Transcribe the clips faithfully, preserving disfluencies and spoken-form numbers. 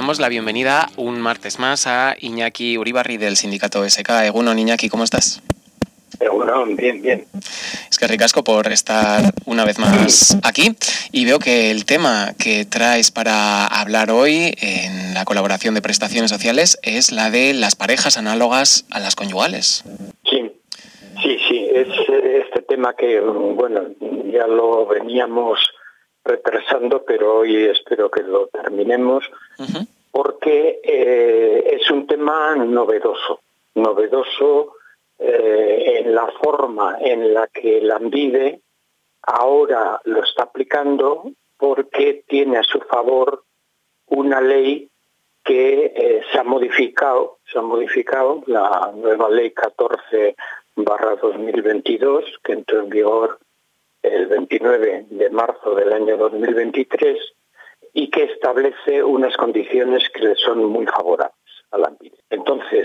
damos la bienvenida un martes más a Iñaki Uribarri del sindicato S K. Egunon, Iñaki, ¿cómo estás? Egunon, bien, bien. Es que ricasco por estar una vez más aquí, y veo que el tema que traes para hablar hoy en la colaboración de prestaciones sociales es la de las parejas análogas a las conyugales. Sí, sí, sí, es este tema que, bueno, ya lo veníamos retrasando, pero hoy espero que lo terminemos, uh-huh. porque eh, es un tema novedoso, novedoso eh, en la forma en la que el ANVIDE ahora lo está aplicando, porque tiene a su favor una ley que eh, se ha modificado, se ha modificado, la nueva ley catorce barra dos mil veintidós, que entró en vigor el veintinueve de marzo del año dos mil veintitrés, y que establece unas condiciones que le son muy favorables al ANVIDE. Entonces,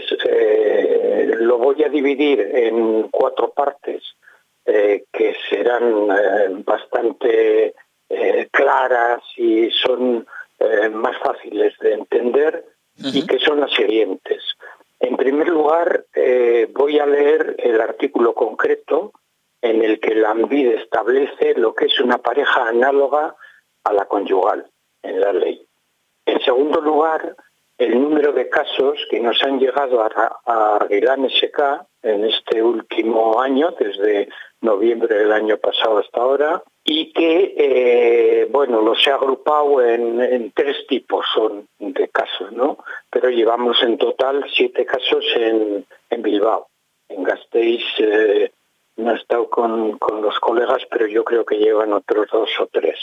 eh, lo voy a dividir en cuatro partes eh, que serán eh, bastante eh, claras y son eh, más fáciles de entender, uh-huh. y que son las siguientes. En primer lugar, eh, voy a leer el artículo concreto en el que el ANVIDE establece lo que es una pareja análoga a la conyugal en la ley. En segundo lugar, el número de casos que nos han llegado a, a Arguilán S K en este último año, desde noviembre del año pasado hasta ahora, y que, eh, bueno, los he agrupado en, en tres tipos son de casos, ¿no? Pero llevamos en total siete casos en, en Bilbao. En Gasteiz eh, no he estado con, con los colegas, pero yo creo que llevan otros dos o tres.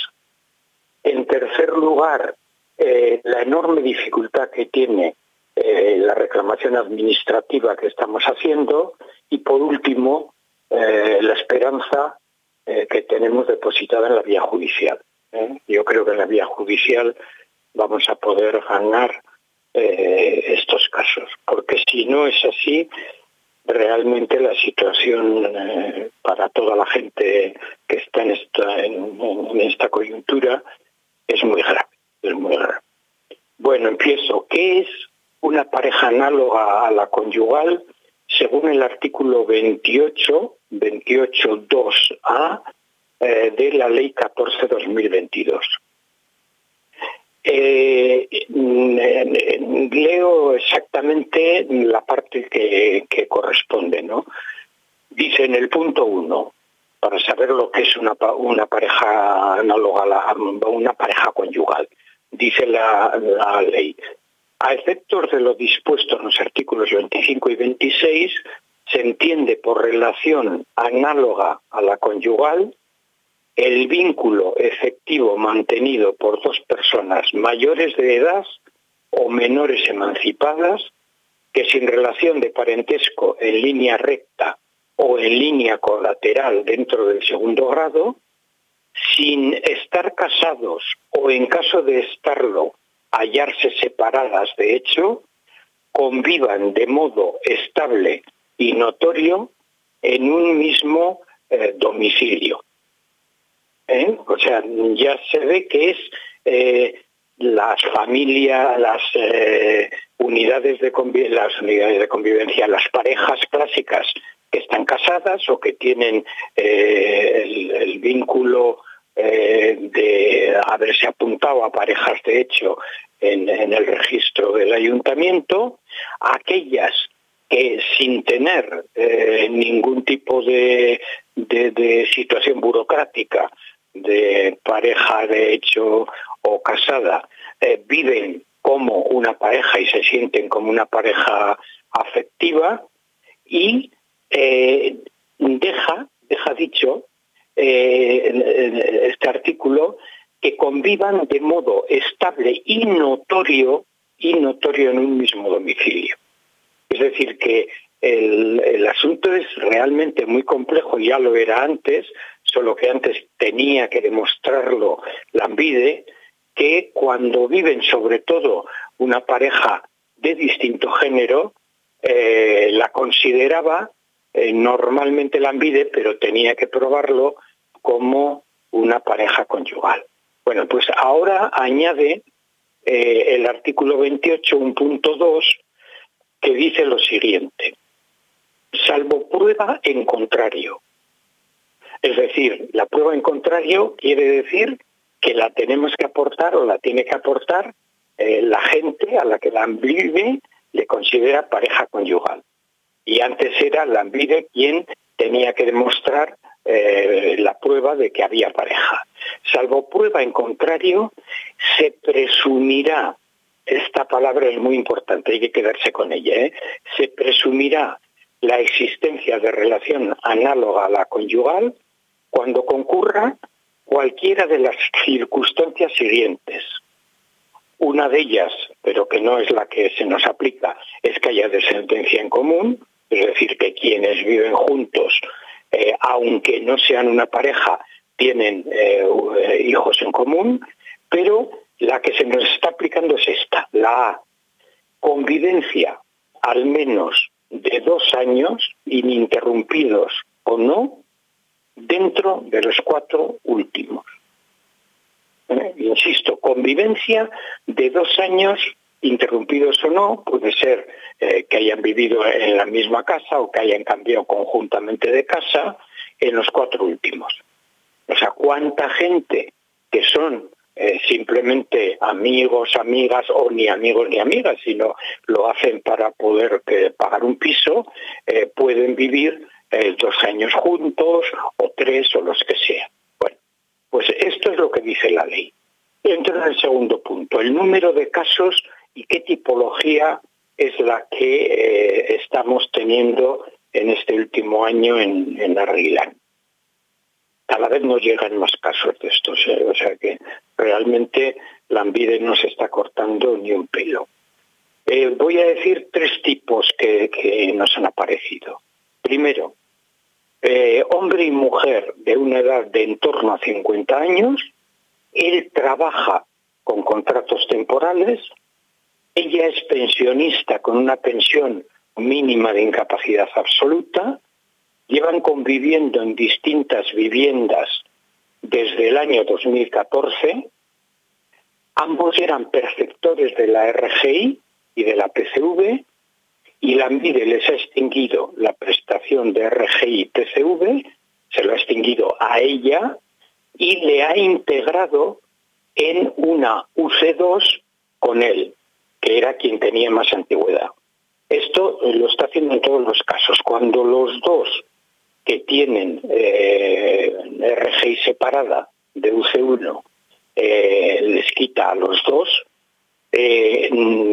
En tercer lugar, eh, la enorme dificultad que tiene eh, la reclamación administrativa que estamos haciendo, y por último, eh, la esperanza eh, que tenemos depositada en la vía judicial. ¿eh? Yo creo que en la vía judicial vamos a poder ganar eh, estos casos, porque si no es así, realmente la situación eh, para toda la gente que está en esta, en, en esta coyuntura es muy grave, es muy grave. Bueno, empiezo. ¿Qué es una pareja análoga a la conyugal? Según el artículo veintiocho, veintiocho dos A eh, de la ley catorce barra dos mil veintidós. Eh, leo exactamente la parte que, que corresponde, ¿no? Dice en el punto uno, para saber lo que es una, una pareja análoga a una pareja conyugal, dice la, la ley: a efectos de lo dispuesto en los artículos veinticinco y veintiséis, se entiende por relación análoga a la conyugal el vínculo efectivo mantenido por dos personas mayores de edad o menores emancipadas que, sin relación de parentesco en línea recta o en línea colateral dentro del segundo grado, sin estar casados o, en caso de estarlo, hallarse separadas de hecho, convivan de modo estable y notorio en un mismo eh, domicilio. ¿Eh? O sea, ya se ve que es eh, las familias, las eh, unidades de conviv- las unidades de convivencia, las parejas clásicas que están casadas o que tienen eh, el, el vínculo eh, de haberse apuntado a parejas de hecho en, en el registro del ayuntamiento, aquellas que, sin tener eh, ningún tipo de, de, de situación burocrática de pareja de hecho o casada, eh, viven como una pareja y se sienten como una pareja afectiva, y eh, deja, deja dicho eh, este artículo que convivan de modo estable y notorio, y notorio en un mismo domicilio. Es decir, que el, el asunto es realmente muy complejo, ya lo era antes, solo que antes tenía que demostrarlo la ANVIDE, que cuando viven sobre todo una pareja de distinto género, eh, la consideraba eh, normalmente la ANVIDE, pero tenía que probarlo como una pareja conyugal. Bueno, pues ahora añade eh, el artículo veintiocho, un punto dos, que dice lo siguiente: salvo prueba en contrario. Es decir, la prueba en contrario quiere decir que la tenemos que aportar o la tiene que aportar eh, la gente a la que la ANVIDE le considera pareja conyugal. Y antes era la ANVIDE quien tenía que demostrar eh, la prueba de que había pareja. Salvo prueba en contrario, se presumirá, esta palabra es muy importante, hay que quedarse con ella, ¿eh? se presumirá la existencia de relación análoga a la conyugal cuando concurra cualquiera de las circunstancias siguientes. Una de ellas, pero que no es la que se nos aplica, es que haya descendencia en común, es decir, que quienes viven juntos, eh, aunque no sean una pareja, tienen eh, hijos en común, pero la que se nos está aplicando es esta, la A, convivencia al menos de dos años, ininterrumpidos o no, dentro de los cuatro últimos. ¿Eh? Insisto, convivencia de dos años, interrumpidos o no, puede ser eh, que hayan vivido en la misma casa o que hayan cambiado conjuntamente de casa en los cuatro últimos. O sea, ¿cuánta gente que son eh, simplemente amigos, amigas o ni amigos ni amigas, sino lo hacen para poder eh, pagar un piso, eh, pueden vivir eh, dos años juntos o tres o los que sean? Bueno, pues esto es lo que dice la ley. Entro en el segundo punto, el número de casos y qué tipología es la que eh, estamos teniendo en este último año en, en Arrilán. Cada vez nos llegan más casos de estos, ¿eh? O sea que realmente la ANVIDE no se está cortando ni un pelo. Eh, voy a decir tres tipos que, que nos han aparecido. Primero, eh, hombre y mujer de una edad de en torno a cincuenta años, él trabaja con contratos temporales, ella es pensionista con una pensión mínima de incapacidad absoluta, llevan conviviendo en distintas viviendas desde el año dos mil catorce, ambos eran perceptores de la R G I y de la P C V, y la ANVIDE les ha extinguido la prestación de R G I y P C V, se lo ha extinguido a ella y le ha integrado en una U C dos con él, que era quien tenía más antigüedad. Esto lo está haciendo en todos los casos. Cuando los dos que tienen eh, R G I separada de U C uno eh, les quita a los dos, eh,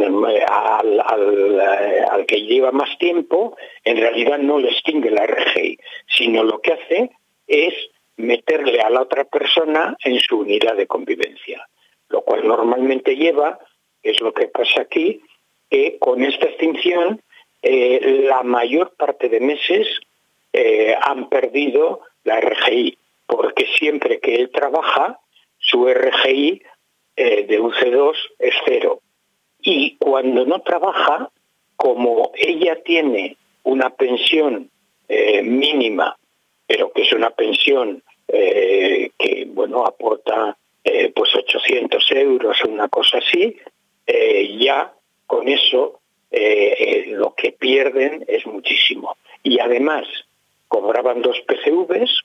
al, al, al que lleva más tiempo, en realidad no le extingue la R G I, sino lo que hace es meterle a la otra persona en su unidad de convivencia, lo cual normalmente lleva, es lo que pasa aquí, que con esta extinción eh, la mayor parte de meses eh, han perdido la R G I, porque siempre que él trabaja, su R G I eh, de U C dos es cero. Y cuando no trabaja, como ella tiene una pensión eh, mínima, pero que es una pensión eh, que bueno aporta eh, pues ochocientos euros o una cosa así, eh, ya con eso eh, eh, lo que pierden es muchísimo. Y además cobraban dos P C Vs,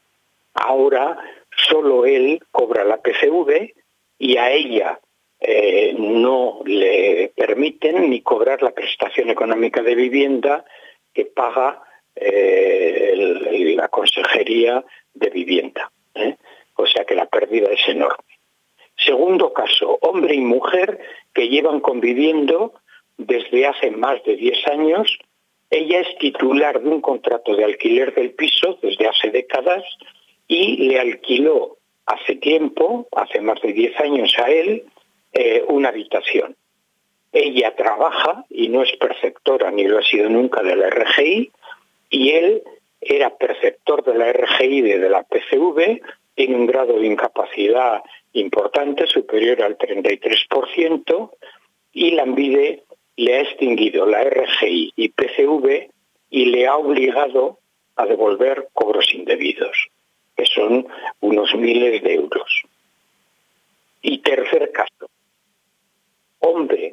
ahora solo él cobra la P C V y a ella eh, no le permiten ni cobrar la prestación económica de vivienda que paga eh, el, la Consejería de Vivienda, ¿eh? O sea que la pérdida es enorme. Segundo caso, hombre y mujer que llevan conviviendo desde hace más de diez años. Ella es titular de un contrato de alquiler del piso desde hace décadas y le alquiló hace tiempo, hace más de diez años a él, eh, una habitación. Ella trabaja y no es perceptora ni lo ha sido nunca de la R G I, y él era perceptor de la R G I y de la P C V, tiene un grado de incapacidad importante, superior al treinta y tres por ciento, y la ANVIDE le ha extinguido la R G I y P C V y le ha obligado a devolver cobros indebidos, que son unos miles de euros. Y tercer caso,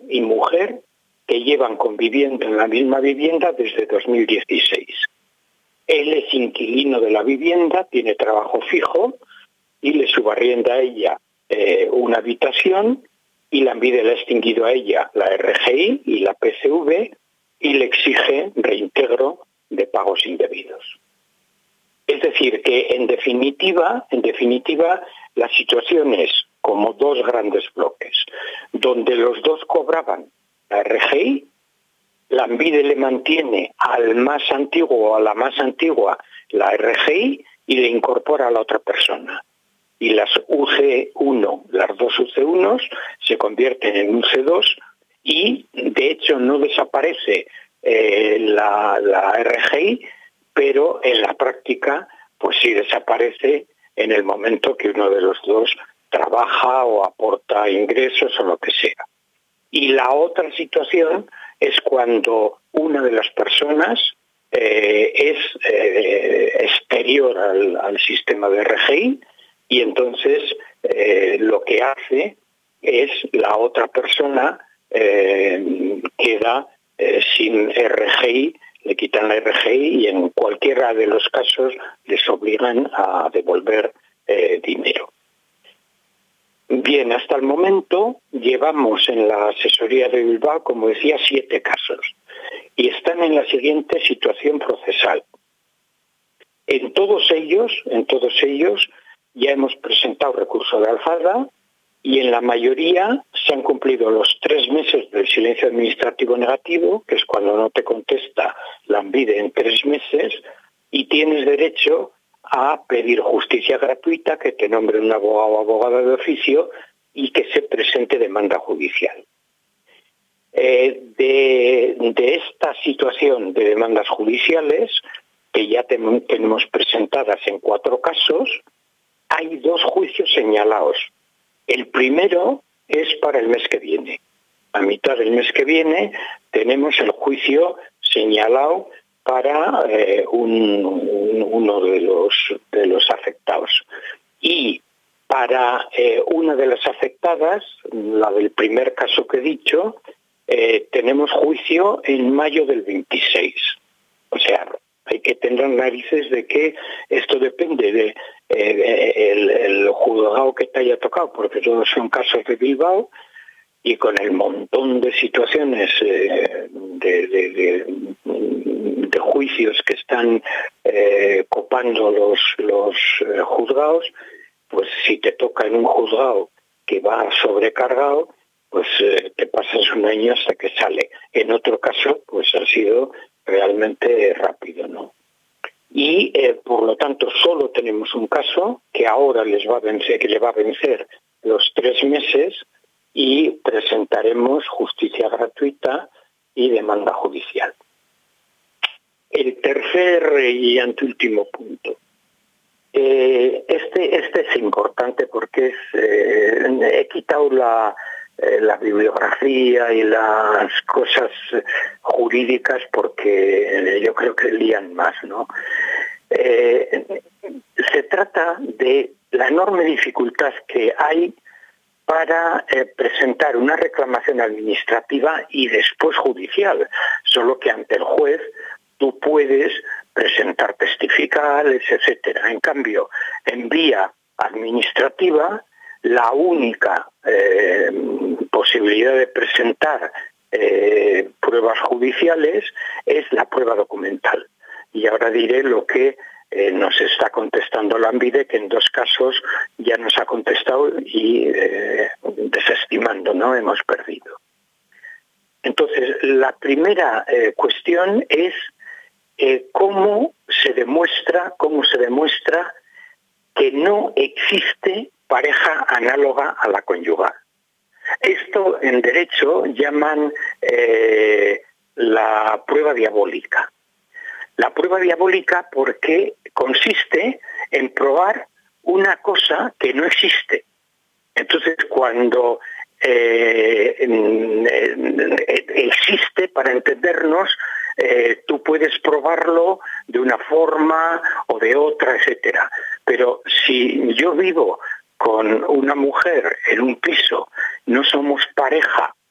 y mujer que llevan conviviendo en la misma vivienda desde dos mil dieciséis. Él es inquilino de la vivienda, tiene trabajo fijo y le subarrienda a ella eh, una habitación, y Lanbide le ha extinguido a ella la R G I y la P C V y le exige reintegro de pagos indebidos. Es decir, que en definitiva, en definitiva, la situación es como dos grandes bloques, donde los dos cobraban la R G I, Lanbide le mantiene al más antiguo o a la más antigua la R G I y le incorpora a la otra persona. Y las U C uno, las dos U C unos, se convierten en U C dos y, de hecho, no desaparece eh, la, la R G I, pero en la práctica pues sí desaparece en el momento que uno de los dos trabaja o aporta ingresos o lo que sea. Y la otra situación es cuando una de las personas eh, es eh, exterior al, al sistema de R G I y entonces eh, lo que hace es la otra persona eh, queda eh, sin R G I, le quitan la R G I y en cualquiera de los casos les obligan a devolver eh, dinero. Bien, hasta el momento llevamos en la asesoría de Bilbao, como decía, siete casos y están en la siguiente situación procesal. En todos ellos, en todos ellos ya hemos presentado recurso de alzada y en la mayoría se han cumplido los tres meses del silencio administrativo negativo, que es cuando no te contesta Lanbide en tres meses, y tienes derecho a pedir justicia gratuita, que te nombre un abogado o abogada de oficio y que se presente demanda judicial. Eh, de, de esta situación de demandas judiciales, que ya ten, tenemos presentadas en cuatro casos, hay dos juicios señalados. El primero es para el mes que viene. A mitad del mes que viene tenemos el juicio señalado para eh, un, un, uno de los, de los afectados. Y para eh, una de las afectadas, la del primer caso que he dicho, eh, tenemos juicio en mayo del veintiséis. O sea, hay que tener narices de que esto depende de eh, el, el juzgado que te haya tocado, porque todos son casos de Bilbao, y con el montón de situaciones eh, de, de, de, de juicios que están eh, copando los, los eh, juzgados, pues si te toca en un juzgado que va sobrecargado, pues eh, te pasas un año hasta que sale. En otro caso, pues ha sido realmente rápido, ¿no? Y eh, por lo tanto solo tenemos un caso que ahora les va a vencer, que le va a vencer los tres meses, y presentaremos justicia gratuita y demanda judicial. El tercer y anteúltimo punto. Eh, este, este es importante porque es, eh, he quitado la, eh, la bibliografía y las cosas jurídicas porque yo creo que lían más, ¿no? Eh, se trata de la enorme dificultad que hay para eh, presentar una reclamación administrativa y después judicial, solo que ante el juez tú puedes presentar testificales, etcétera. En cambio, en vía administrativa, la única eh, posibilidad de presentar eh, pruebas judiciales es la prueba documental. Y ahora diré lo que Eh, nos está contestando Lanbide, que en dos casos ya nos ha contestado y eh, desestimando, ¿no? Hemos perdido. Entonces, la primera eh, cuestión es eh, cómo se demuestra, cómo se demuestra que no existe pareja análoga a la conyugal. Esto en derecho llaman eh, la prueba diabólica. La prueba diabólica porque consiste en probar una cosa que no existe. Entonces, cuando eh, existe, para entendernos, eh, tú puedes probarlo de una forma o de otra, etcétera. Pero si yo vivo con una mujer en un piso, no somos pareja y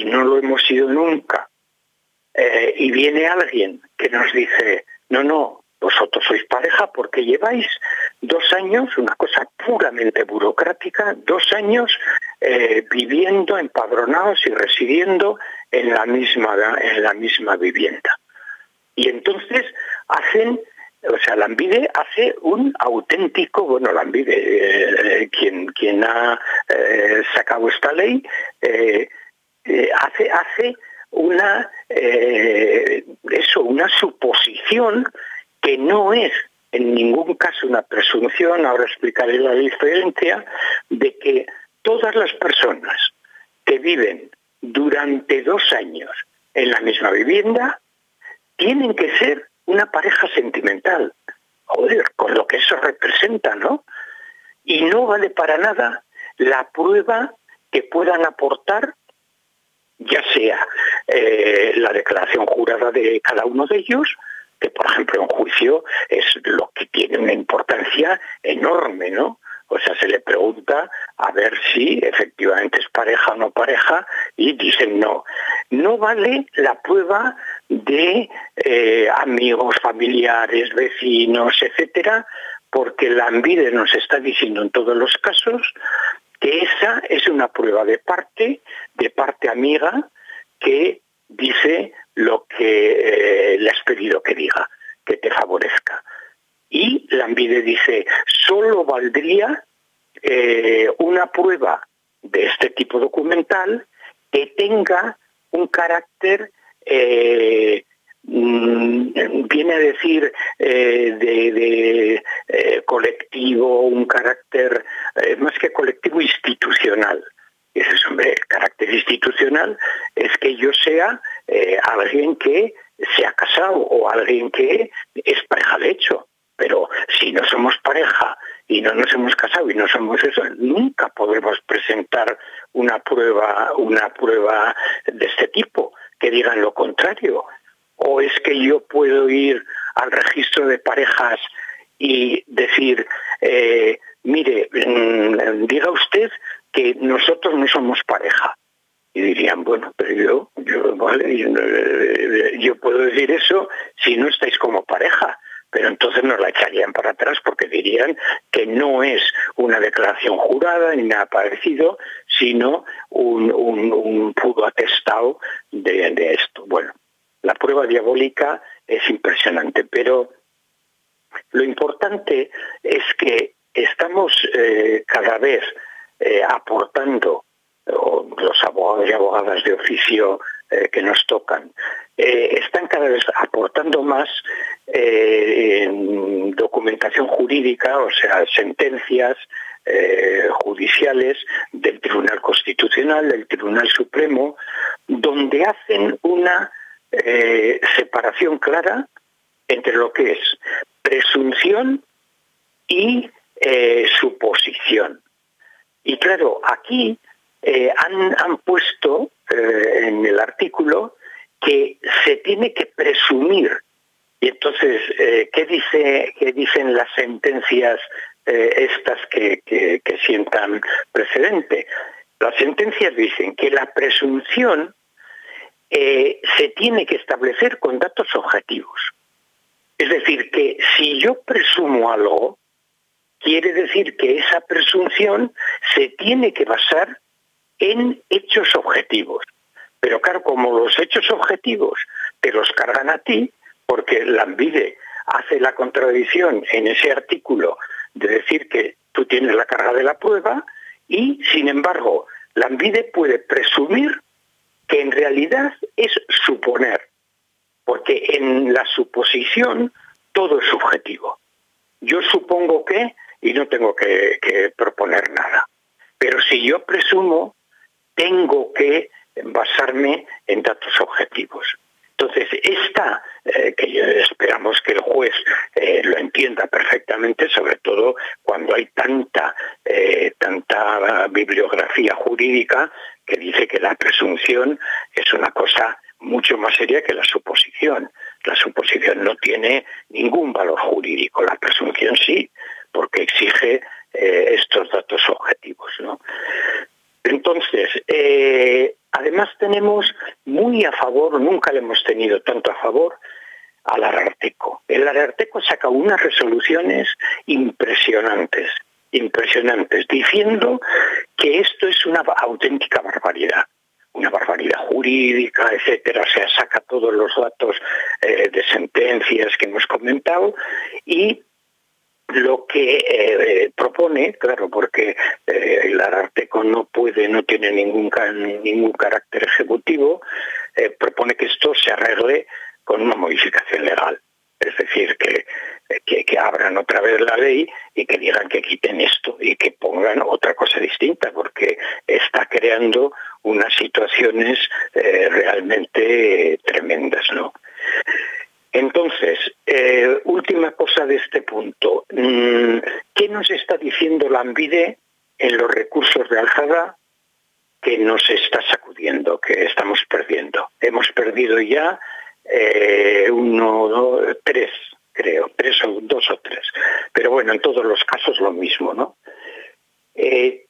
no lo hemos sido nunca, eh, y viene alguien que nos dice, no, no, vosotros sois pareja porque lleváis dos años, una cosa puramente burocrática, dos años eh, viviendo, empadronados y residiendo en la misma, en la misma vivienda. Y entonces hacen, o sea, Lambide hace un auténtico, bueno, Lambide, eh, quien, quien ha eh, sacado esta ley, eh, eh, hace, hace una, eh, eso, una suposición que no es en ningún caso una presunción, ahora explicaré la diferencia, de que todas las personas que viven durante dos años en la misma vivienda tienen que ser una pareja sentimental. Joder, con lo que eso representa, ¿no? Y no vale para nada la prueba que puedan aportar, ya sea eh, la declaración jurada de cada uno de ellos, que por ejemplo en juicio es lo que tiene una importancia enorme, ¿no? O sea, se le pregunta a ver si efectivamente es pareja o no pareja y dicen no. No vale la prueba de eh, amigos, familiares, vecinos, etcétera, porque Lambide nos está diciendo en todos los casos que esa es una prueba de parte, de parte amiga, que dice lo que eh, le has pedido que diga, que te favorezca. Y Lambide dice, solo valdría eh, una prueba de este tipo documental que tenga un carácter, eh, viene a decir, eh, de, de eh, colectivo, un carácter eh, más que colectivo, institucional. Y dices, hombre, el carácter institucional es que yo sea eh, alguien que se ha casado o alguien que es pareja de hecho. Pero si no somos pareja y no nos hemos casado y no somos eso, nunca podremos presentar una prueba, una prueba de este tipo que digan lo contrario. O es que yo puedo ir al registro de parejas y decir, eh, mire, mmm, diga usted que nosotros no somos pareja. Y dirían, bueno, pero yo, yo, vale, yo, yo puedo decir eso si no estáis como pareja, pero entonces nos la echarían para atrás porque dirían que no es una declaración jurada ni nada parecido, sino un, un, un puro atestado de, de esto. Bueno, la prueba diabólica es impresionante, pero lo importante es que estamos eh, cada vez eh, aportando, o los abogados y abogadas de oficio eh, que nos tocan, eh, están cada vez aportando más eh, en documentación jurídica, o sea, sentencias eh, judiciales del Tribunal Constitucional, del Tribunal Supremo, donde hacen una eh, separación clara entre lo que es presunción y eh, suposición. Y claro, aquí eh, han, han puesto eh, en el artículo que se tiene que presumir. Y entonces, eh, ¿qué dice, qué dicen las sentencias eh, estas que, que, que sientan precedente? Las sentencias dicen que la presunción eh, se tiene que establecer con datos objetivos. Es decir, que si yo presumo algo, quiere decir que esa presunción se tiene que basar en hechos objetivos. Pero claro, como los hechos objetivos te los cargan a ti, porque Lambide hace la contradicción en ese artículo de decir que tú tienes la carga de la prueba y, sin embargo, Lambide puede presumir que en realidad es suponer, porque en la suposición todo es subjetivo. Yo supongo que, y no tengo que, que proponer nada, pero si yo presumo, tengo que basarme en datos objetivos. Entonces, esta, eh, que esperamos que el juez eh, lo entienda perfectamente, sobre todo cuando hay tanta, eh, tanta bibliografía jurídica que dice que la presunción es una cosa mucho más seria que la suposición. La suposición no tiene ningún valor jurídico, la presunción sí, porque exige eh, estos datos objetivos, ¿no? Entonces, eh, además además tenemos muy a favor, nunca le hemos tenido tanto a favor, al Ararteko. El Ararteko saca unas resoluciones impresionantes, impresionantes, diciendo que esto es una auténtica barbaridad, una barbaridad jurídica, etcétera. O sea, saca todos los datos eh, de sentencias que hemos comentado y lo que eh, propone, claro, porque eh, el Ararteko no puede, no tiene ningún, ningún carácter ejecutivo, eh, propone que esto se arregle con una modificación legal. Es decir, que, que, que abran otra vez la ley y que digan que quiten esto y que pongan otra cosa distinta, porque está creando unas situaciones eh, realmente eh, tremendas, ¿no? Entonces, eh, última cosa de este punto. ¿Qué nos está diciendo la ANVIDE en los recursos de alzada que nos está sacudiendo, que estamos perdiendo? Hemos perdido ya eh, uno, dos, tres, creo, tres o dos o tres. Pero bueno, en todos los casos lo mismo, ¿no? Eh,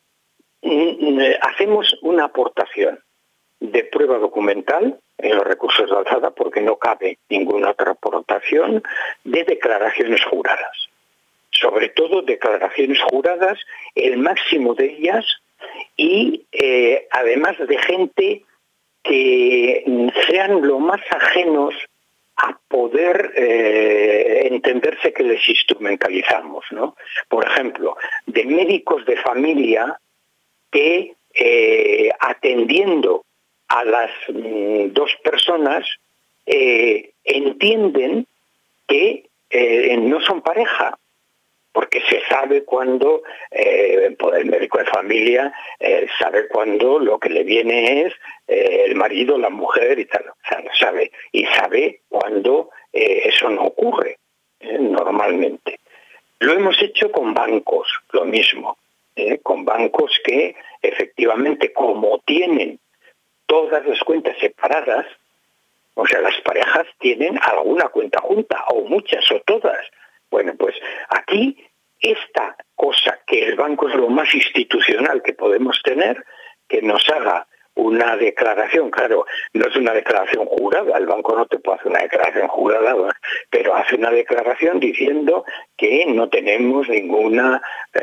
hacemos una aportación de prueba documental en los recursos de alzada, porque no cabe ninguna otra aportación, de declaraciones juradas. Sobre todo declaraciones juradas, el máximo de ellas, y eh, además de gente que sean lo más ajenos a poder eh, entenderse que les instrumentalizamos, ¿no? Por ejemplo, de médicos de familia que eh, atendiendo a las mm, dos personas eh, entienden que eh, no son pareja, porque se sabe cuándo, eh, el médico de familia eh, sabe cuándo lo que le viene es eh, el marido, la mujer y tal, o sea, lo sabe, y sabe cuándo eh, eso no ocurre eh, normalmente. Lo hemos hecho con bancos, lo mismo, eh, con bancos que efectivamente, como tienen todas las cuentas separadas, o sea, las parejas tienen alguna cuenta junta, o muchas, o todas. Bueno, pues aquí esta cosa, que el banco es lo más institucional que podemos tener, que nos haga una declaración, claro, no es una declaración jurada, el banco no te puede hacer una declaración jurada, pero hace una declaración diciendo que no tenemos ninguna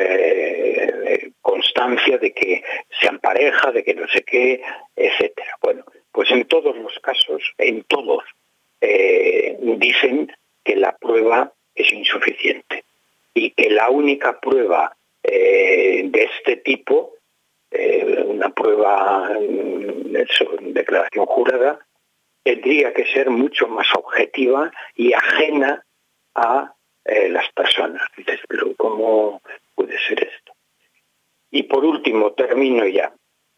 eh, constancia de que sean pareja, de que no sé qué, etcétera. Bueno, pues en todos los casos, en todos, eh, dicen que la prueba es insuficiente y que la única prueba eh, de este tipo, eh, una prueba, eso, declaración jurada, tendría que ser mucho más objetiva y ajena a eh, las personas. Entonces, pero ¿cómo puede ser esto? Y por último, termino ya.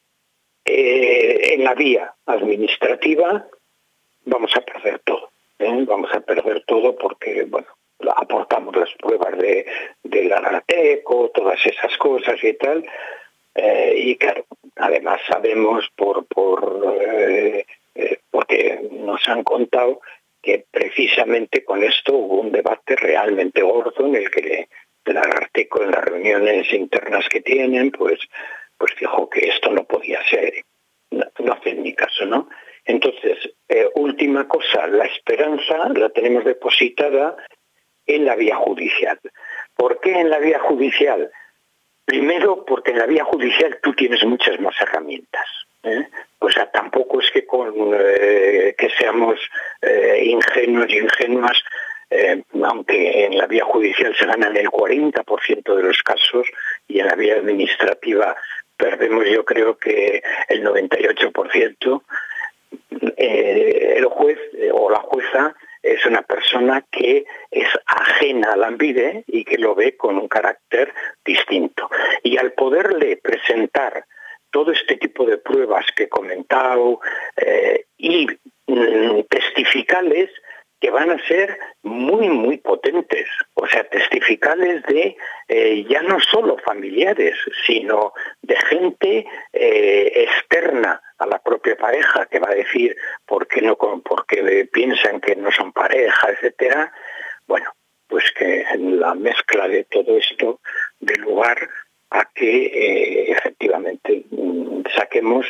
Eh, en la vía administrativa vamos a perder todo. ¿eh? Vamos a perder todo porque, bueno, aportamos las pruebas de, del Ararteko, todas esas cosas y tal. Eh, y claro, además sabemos por, por eh, eh, porque nos han contado que precisamente con esto hubo un debate realmente gordo en el que el Ararteko, en las reuniones internas que tienen, pues, pues dijo que esto no podía ser, no, no hacen ni caso, ¿no? Entonces, eh, última cosa, la esperanza la tenemos depositada en la vía judicial. ¿Por qué en la vía judicial? Primero, porque en la vía judicial tú tienes muchas más herramientas. ¿eh? O sea, tampoco es que con eh, que seamos eh, ingenuos y ingenuas, eh, aunque en la vía judicial se ganan el cuarenta por ciento de los casos y en la vía administrativa perdemos, yo creo que el noventa y ocho por ciento, eh, el juez eh, o la jueza es una persona que es ajena al ANVIDE y que lo ve con un carácter distinto. Y al poderle presentar todo este tipo de pruebas que he comentado eh, y mm, testificales que van a ser muy, muy potentes. O sea, testificales de eh, ya no solo familiares, sino de gente eh, externa a la propia pareja, que va a decir por qué no, porque piensan que no son pareja, etcétera. Bueno, pues que la mezcla de todo esto dé lugar a que eh, efectivamente saquemos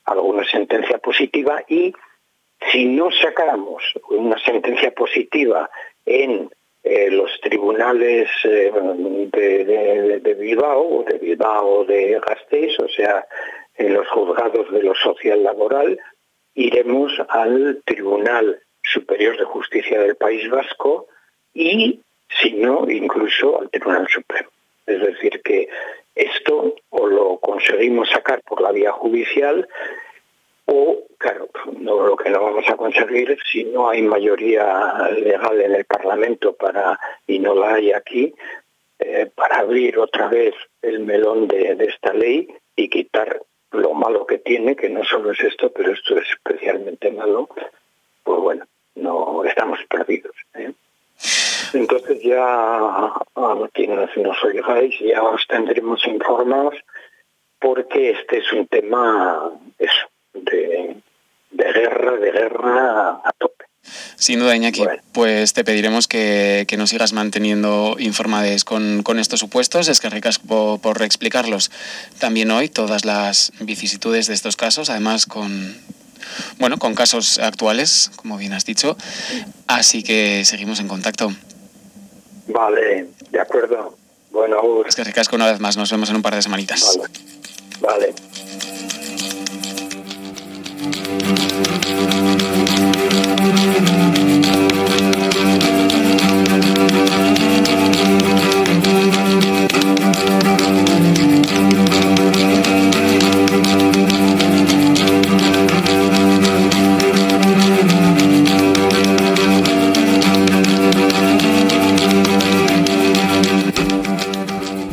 alguna sentencia positiva, y si no sacáramos una sentencia positiva en eh, los tribunales eh, de, de, de Bilbao, o de Bilbao o de Gasteiz, o sea, en los juzgados de lo social laboral, iremos al Tribunal Superior de Justicia del País Vasco y, si no, incluso al Tribunal Supremo. Es decir, que esto o lo conseguimos sacar por la vía judicial, o, claro, no, lo que no vamos a conseguir, si no hay mayoría legal en el Parlamento para, y no la hay aquí, eh, para abrir otra vez el melón de, de esta ley y quitar lo malo que tiene, que no solo es esto, pero esto es especialmente malo, pues bueno, no estamos perdidos, ¿eh? Entonces ya, a quienes nos oigáis, ya os tendremos informados, porque este es un tema, eso, de, de guerra, de guerra a tope. Sin duda, Iñaki, bueno, pues te pediremos que, que nos sigas manteniendo informados con, con estos supuestos. Es que ricasco por explicarlos también hoy, todas las vicisitudes de estos casos, además con, bueno, con casos actuales, como bien has dicho. Así que seguimos en contacto. Vale, de acuerdo. Bueno, es que ricasco una vez más. Nos vemos en un par de semanitas. Vale. Vale.